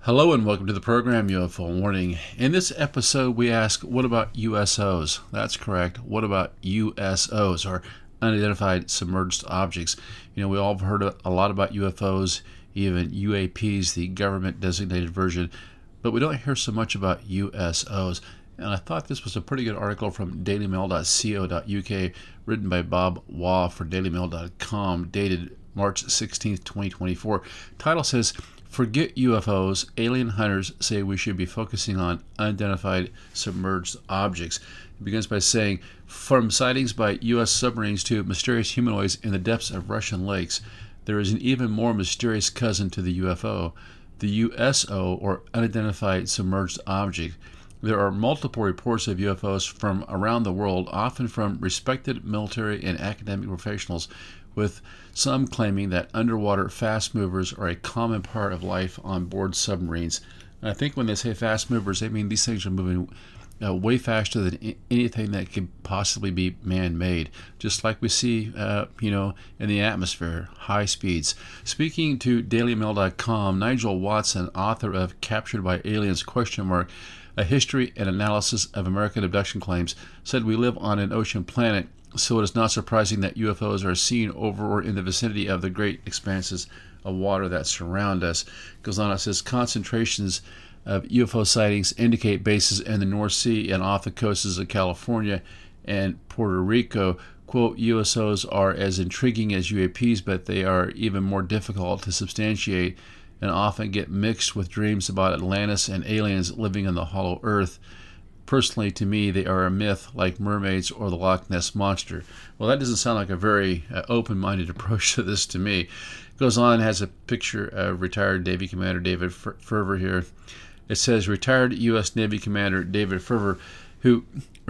Hello and welcome to the program UFO Warning. In this episode, we ask, what about USOs? That's correct. What about USOs, or unidentified submerged objects? You know, we all have heard a lot about UFOs, even UAPs, the government designated version, but we don't hear so much about USOs. And I thought this was a pretty good article from dailymail.co.uk, written by Bob Waugh for dailymail.com, dated March 16th, 2024. Title says, "Forget UFOs, alien hunters say we should be focusing on unidentified submerged objects." It begins by saying, from sightings by U.S. submarines to mysterious humanoids in the depths of Russian lakes, there is an even more mysterious cousin to the UFO, the USO, or unidentified submerged object. There are multiple reports of UFOs from around the world, often from respected military and academic professionals, with some claiming that underwater fast movers are a common part of life on board submarines. And I think when they say fast movers, they mean these things are moving way faster than anything that could possibly be man-made, just like we see, in the atmosphere, high speeds. Speaking to DailyMail.com, Nigel Watson, author of Captured by Aliens, A History and Analysis of American Abduction Claims, said we live on an ocean planet, so it is not surprising that UFOs are seen over or in the vicinity of the great expanses of water that surround us. Goes on, it says concentrations of UFO sightings indicate bases in the North Sea and off the coasts of California and Puerto Rico. Quote, USOs are as intriguing as UAPs, but they are even more difficult to substantiate and often get mixed with dreams about Atlantis and aliens living on the hollow earth. Personally, to me, they are a myth like mermaids or the Loch Ness Monster. Well, that doesn't sound like a very open-minded approach to this to me. Goes on, has a picture of retired Navy Commander David Fravor here. It says, retired U.S. Navy Commander David Fravor, who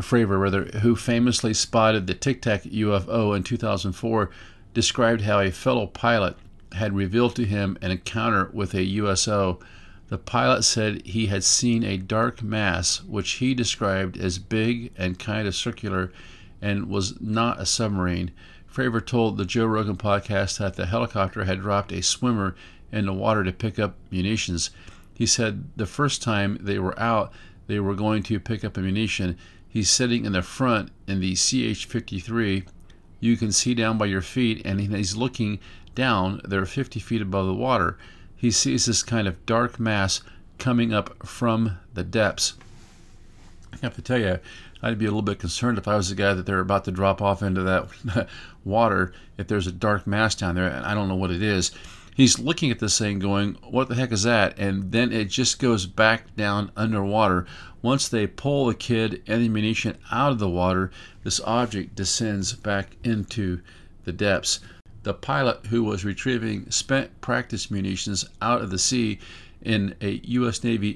famously spotted the Tic Tac UFO in 2004, described how a fellow pilot had revealed to him an encounter with a USO. The pilot said he had seen a dark mass, which he described as big and kind of circular, and was not a submarine. Fravor told the Joe Rogan podcast that the helicopter had dropped a swimmer in the water to pick up munitions. He said the first time they were out, they were going to pick up ammunition. He's sitting in the front in the CH-53. You can see down by your feet, and he's looking down. They're 50 feet above the water. He sees this kind of dark mass coming up from the depths. I have to tell you, I'd be a little bit concerned if I was the guy that they're about to drop off into that water, if there's a dark mass down there, and I don't know what it is. He's looking at this thing going, what the heck is that? And then it just goes back down underwater. Once they pull the kid and the ammunition out of the water, this object descends back into the depths. The pilot, who was retrieving spent practice munitions out of the sea in a U.S. Navy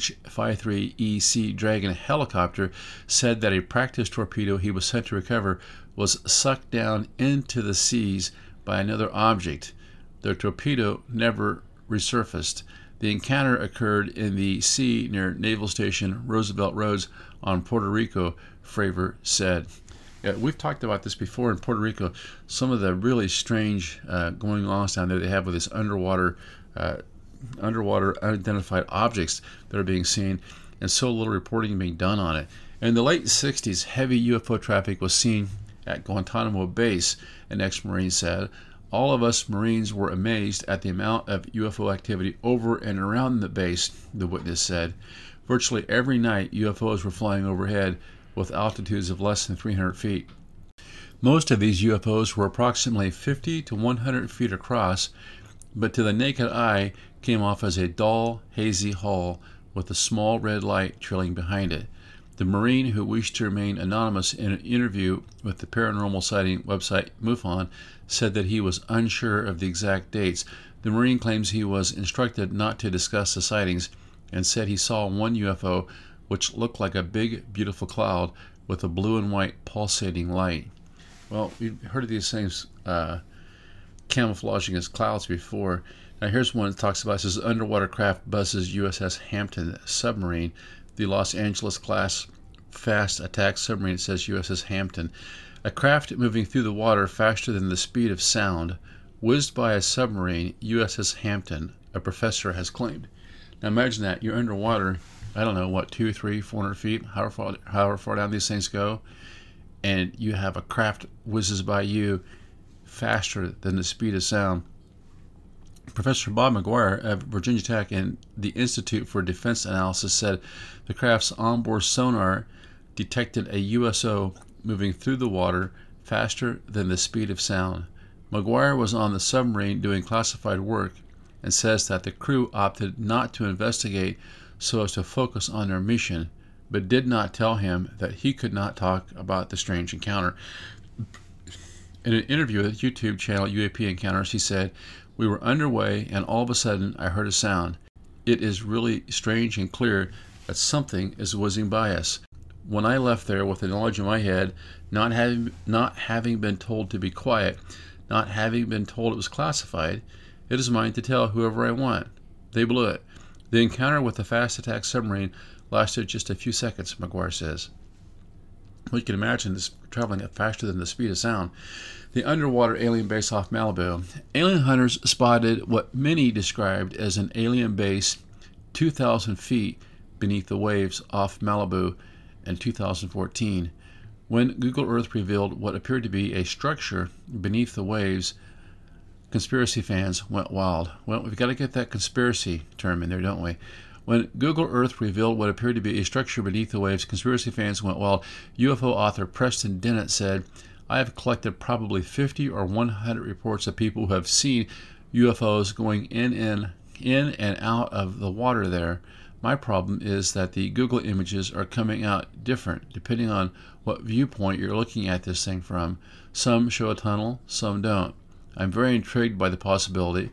MH-53EC Dragon helicopter, said that a practice torpedo he was sent to recover was sucked down into the seas by another object. The torpedo never resurfaced. The encounter occurred in the sea near Naval Station Roosevelt Roads on Puerto Rico, Fravor said. Yeah, we've talked about this before in Puerto Rico, some of the really strange going on down there they have with this underwater unidentified objects that are being seen, and so little reporting being done on it. In the late 60s, heavy UFO traffic was seen at Guantanamo Base, an ex-Marine said. All of us Marines were amazed at the amount of UFO activity over and around the base, the witness said. Virtually every night, UFOs were flying overhead with altitudes of less than 300 feet. Most of these UFOs were approximately 50 to 100 feet across, but to the naked eye came off as a dull, hazy hull with a small red light trailing behind it. The Marine, who wished to remain anonymous in an interview with the paranormal sighting website MUFON, said that he was unsure of the exact dates. The Marine claims he was instructed not to discuss the sightings and said he saw one UFO which looked like a big, beautiful cloud with a blue and white pulsating light. Well, we've heard of these things camouflaging as clouds before. Now here's one that talks about, it says, underwater craft buzzes USS Hampton submarine. The Los Angeles class fast attack submarine, it says USS Hampton. A craft moving through the water faster than the speed of sound whizzed by a submarine, USS Hampton, a professor has claimed. Now imagine that you're underwater, I don't know what, 2, 3, 400 feet, however far down these things go, and you have a craft whizzes by you faster than the speed of sound. Professor Bob McGuire of Virginia Tech and the Institute for Defense Analysis said the craft's onboard sonar detected a USO moving through the water faster than the speed of sound. McGuire was on the submarine doing classified work and says that the crew opted not to investigate so as to focus on their mission, but did not tell him that he could not talk about the strange encounter. In an interview with YouTube channel UAP Encounters, he said, "We were underway and all of a sudden I heard a sound. It is really strange and clear that something is whizzing by us. When I left there with the knowledge in my head, not having been told to be quiet, not having been told it was classified, it is mine to tell whoever I want. They blew it." The encounter with the fast attack submarine lasted just a few seconds, McGuire says. Well, you can imagine this traveling at faster than the speed of sound. The underwater alien base off Malibu. Alien hunters spotted what many described as an alien base 2,000 feet beneath the waves off Malibu in 2014. When Google Earth revealed what appeared to be a structure beneath the waves, conspiracy fans went wild. Well, we've got to get that conspiracy term in there, don't we? When Google Earth revealed what appeared to be a structure beneath the waves, conspiracy fans went wild. UFO author Preston Dennett said, "I have collected probably 50 or 100 reports of people who have seen UFOs going in and out of the water there. My problem is that the Google images are coming out different depending on what viewpoint you're looking at this thing from. Some show a tunnel, some don't. I'm very intrigued by the possibility.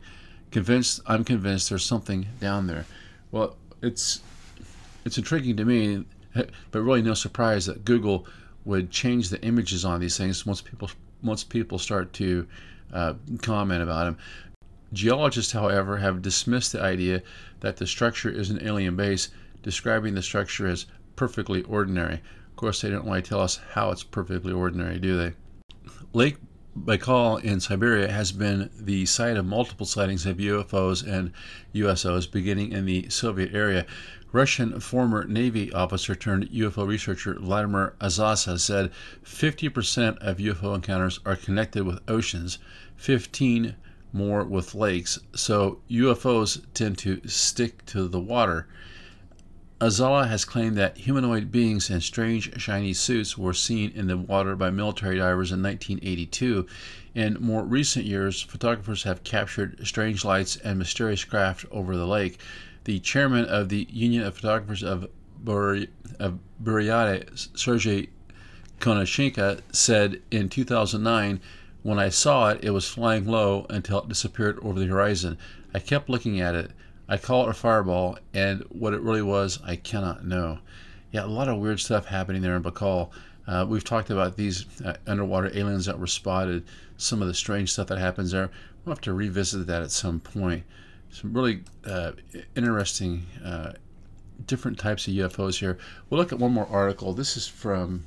I'm convinced there's something down there." Well, it's intriguing to me, but really no surprise that Google would change the images on these things once people start to comment about them. Geologists, however, have dismissed the idea that the structure is an alien base, describing the structure as perfectly ordinary. Of course, they don't want to tell us how it's perfectly ordinary, do they? Lake Baikal in Siberia has been the site of multiple sightings of UFOs and USOs beginning in the Soviet era. Russian former Navy officer turned UFO researcher Vladimir Azasa said 50% of UFO encounters are connected with oceans, 15 more with lakes, so UFOs tend to stick to the water. Azala has claimed that humanoid beings in strange shiny suits were seen in the water by military divers in 1982. In more recent years, photographers have captured strange lights and mysterious craft over the lake. The chairman of the Union of Photographers of Buryat, Sergei Konashenko, said in 2009, "When I saw it, it was flying low until it disappeared over the horizon. I kept looking at it. I call it a fireball, and what it really was, I cannot know." Yeah, a lot of weird stuff happening there in Baikal. We've talked about these underwater aliens that were spotted, some of the strange stuff that happens there. We'll have to revisit that at some point. Some really interesting different types of UFOs here. We'll look at one more article. This is from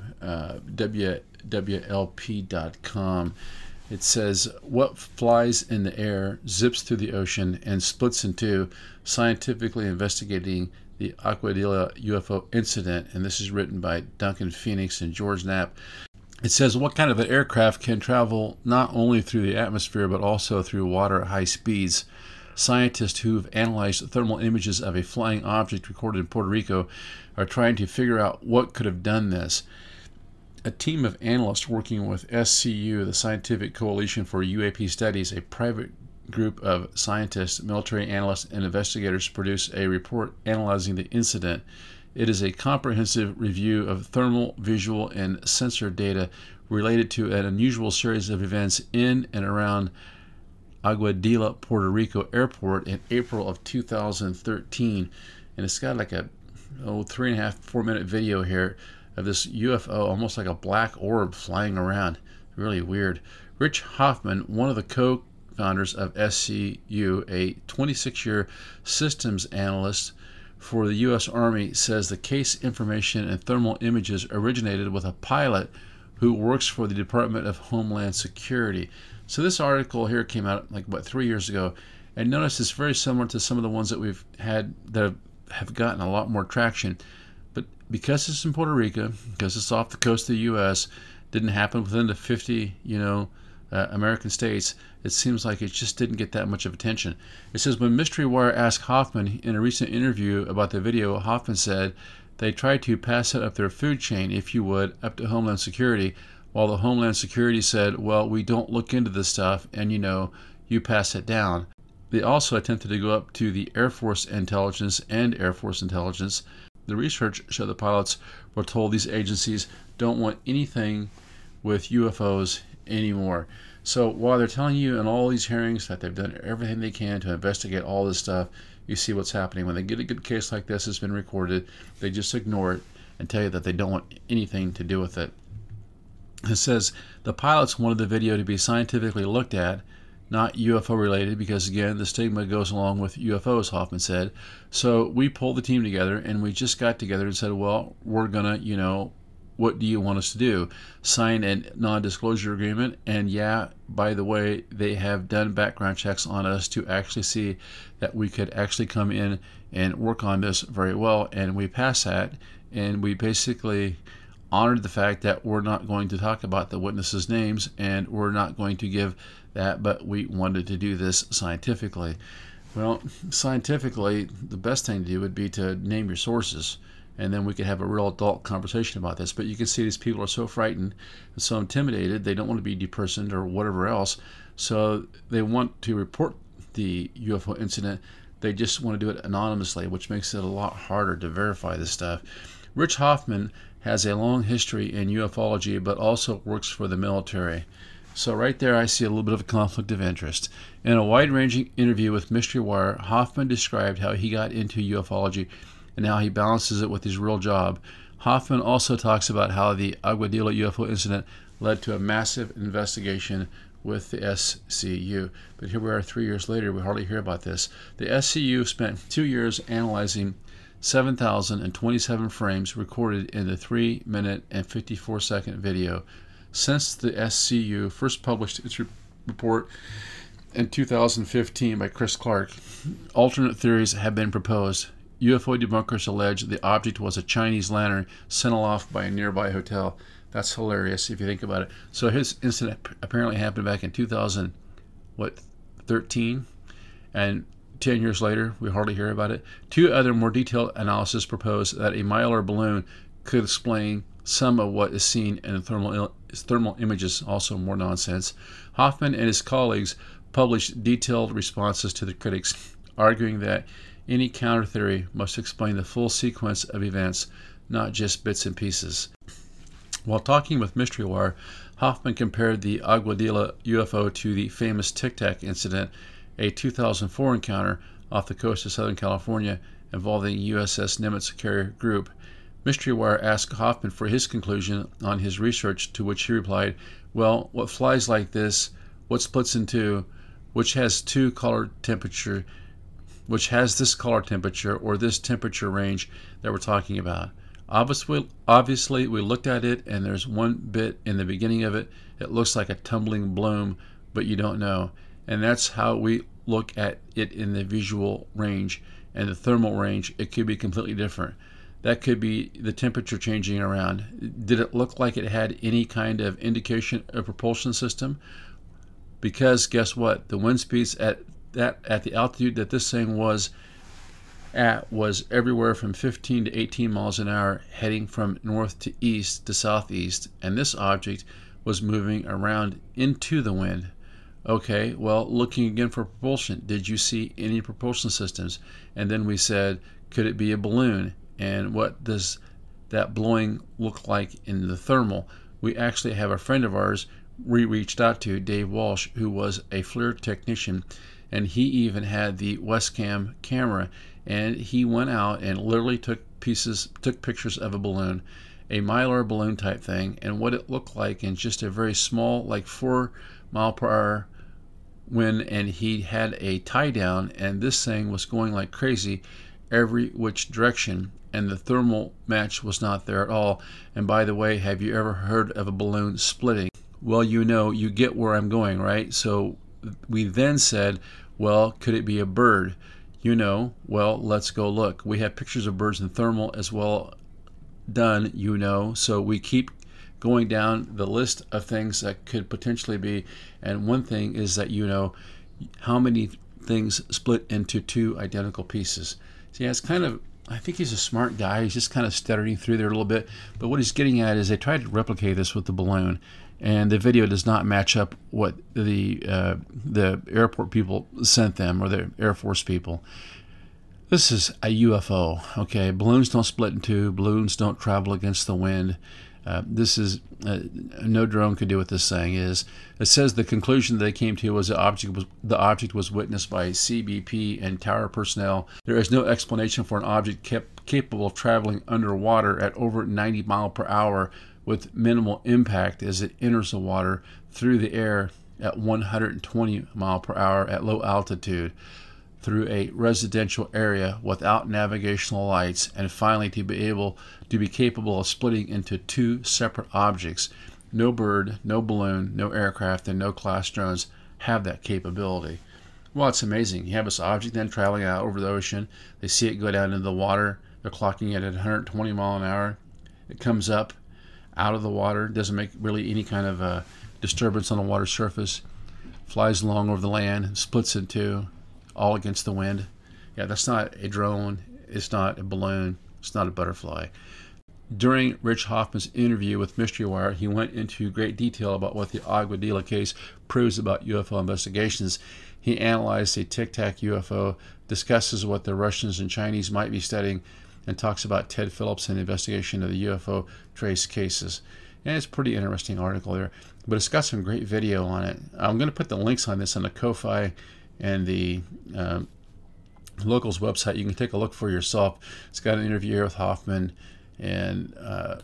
WWLP.com. It says, "What flies in the air zips through the ocean and splits in two, scientifically investigating the Aguadilla UFO incident." And this is written by Duncan Phoenix and George Knapp. It says, "What kind of an aircraft can travel not only through the atmosphere but also through water at high speeds? Scientists who've analyzed thermal images of a flying object recorded in Puerto Rico are trying to figure out what could have done this." A team of analysts working with SCU, the Scientific Coalition for UAP Studies, a private group of scientists, military analysts, and investigators, produced a report analyzing the incident. It is a comprehensive review of thermal, visual, and sensor data related to an unusual series of events in and around Aguadilla, Puerto Rico airport in April of 2013. And it's got like a 3.5, 4-minute video here of this UFO, almost like a black orb flying around. Really weird. Rich Hoffman, one of the co-founders of SCU, a 26-year systems analyst for the U.S. Army, says the case information and thermal images originated with a pilot who works for the Department of Homeland Security. So this article here came out like 3 years ago, And notice it's very similar to some of the ones that we've had that have gotten a lot more traction. But because it's in Puerto Rico, because it's off the coast of the U.S., didn't happen within the 50, American states, it seems like it just didn't get that much of attention. It says, when Mystery Wire asked Hoffman in a recent interview about the video, Hoffman said they tried to pass it up their food chain, if you would, up to Homeland Security, while the Homeland Security said, well, we don't look into this stuff, and you pass it down. They also attempted to go up to the Air Force Intelligence and Air Force Intelligence. The research showed the pilots were told these agencies don't want anything with UFOs anymore. So while they're telling you in all these hearings that they've done everything they can to investigate all this stuff, you see what's happening. When they get a good case like this that's been recorded, they just ignore it and tell you that they don't want anything to do with it. It says the pilots wanted the video to be scientifically looked at, not UFO related, because again, the stigma goes along with UFOs, Hoffman said. So we pulled the team together and we just got together and said, well, we're gonna, what do you want us to do? Sign a non-disclosure agreement. And yeah, by the way, they have done background checks on us to actually see that we could actually come in and work on this very well. And we passed that, and we basically honored the fact that we're not going to talk about the witnesses' names and we're not going to give that, but we wanted to do this scientifically. Well, scientifically, the best thing to do would be to name your sources, and then we could have a real adult conversation about this. But you can see these people are so frightened and so intimidated, they don't want to be depersoned or whatever else, so they want to report the UFO incident. They just want to do it anonymously, which makes it a lot harder to verify this stuff. Rich Hoffman has a long history in ufology, but also works for the military. So right there I see a little bit of a conflict of interest. In a wide-ranging interview with Mystery Wire, Hoffman described how he got into ufology and how he balances it with his real job. Hoffman also talks about how the Aguadilla UFO incident led to a massive investigation with the SCU. But here we are 3 years later, we hardly hear about this. The SCU spent 2 years analyzing 7,027 frames recorded in the 3-minute and 54-second video. Since the SCU first published its report in 2015 by Chris Clark, alternate theories have been proposed. UFO debunkers allege the object was a Chinese lantern sent aloft by a nearby hotel. That's hilarious if you think about it. So his incident apparently happened back in 2013, and 10 years later, we hardly hear about it. Two other more detailed analyses propose that a Mylar balloon could explain some of what is seen in the thermal images, also more nonsense. Hoffman and his colleagues published detailed responses to the critics, arguing that any counter theory must explain the full sequence of events, not just bits and pieces. While talking with Mystery Wire, Hoffman compared the Aguadilla UFO to the famous Tic Tac incident, a 2004 encounter off the coast of Southern California involving USS Nimitz carrier group. Mystery Wire asked Hoffman for his conclusion on his research, to which he replied, well, what flies like this, what splits in two, which has this color temperature or this temperature range that we're talking about. Obviously, we looked at it, and there's one bit in the beginning of it. It looks like a tumbling bloom, but you don't know. And that's how we look at it in the visual range. And the thermal range, it could be completely different. That could be the temperature changing around. Did it look like it had any kind of indication of propulsion system? Because guess what? The wind speeds at the altitude that this thing was at was everywhere from 15 to 18 miles an hour, heading from north to east to southeast, and this object was moving around into the wind. Okay, well, looking again for propulsion, did you see any propulsion systems? And then we said, could it be a balloon? And what does that blowing look like in the thermal? We actually have a friend of ours we reached out to, Dave Walsh, who was a FLIR technician, and he even had the Westcam camera, and he went out and literally took pictures of a balloon, a Mylar balloon type thing, and what it looked like in just a very small, like 4 mile per hour wind, and he had a tie down, and this thing was going like crazy every which direction, and the thermal match was not there at all. And by the way, have you ever heard of a balloon splitting? Well, you get where I'm going, right? So we then said, Well, could it be a bird? Well, let's go look. We have pictures of birds in thermal as well done, so we keep going down the list of things that could potentially be, and one thing is that how many things split into two identical pieces. See, it's kind of, I think he's a smart guy. He's just kind of stuttering through there a little bit, but what he's getting at is they tried to replicate this with the balloon, and the video does not match up what the airport people sent them, or the Air Force people. This is a UFO, okay? Balloons don't split in two. Balloons don't travel against the wind. This is no drone could do what this thing is. It says the conclusion they came to was the object was witnessed by CBP and tower personnel. There is no explanation for an object capable of traveling underwater at over 90 miles per hour with minimal impact as it enters the water through the air at 120 miles per hour at low altitude, through a residential area without navigational lights, and finally to be capable of splitting into two separate objects. No bird, no balloon, no aircraft, and no class drones have that capability. Well, it's amazing. You have this object then traveling out over the ocean. They see it go down into the water. They're clocking it at 120 miles an hour. It comes up out of the water, doesn't make really any kind of disturbance on the water surface, flies along over the land, splits in two, all against the wind. Yeah, that's not a drone. It's not a balloon. It's not a butterfly. During Rich Hoffman's interview with Mystery Wire, he went into great detail about what the Aguadilla case proves about UFO investigations. He analyzed a Tic Tac UFO, discusses what the Russians and Chinese might be studying, and talks about Ted Phillips and the investigation of the UFO trace cases. And it's a pretty interesting article there, but it's got some great video on it. I'm going to put the links on this on the Ko-Fi and the Locals website. You can take a look for yourself. It's got an interview here with Hoffman, and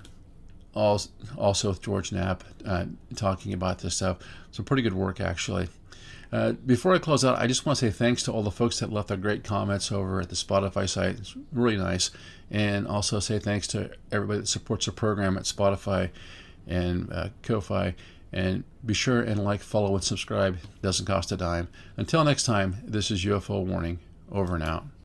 also with George Knapp talking about this stuff. Some pretty good work, actually. Before I close out, I just want to say thanks to all the folks that left their great comments over at the Spotify site. It's really nice. And also say thanks to everybody that supports the program at Spotify and Ko-Fi. And be sure and like, follow, and subscribe. It doesn't cost a dime. Until next time, this is UFO Warning. Over and out.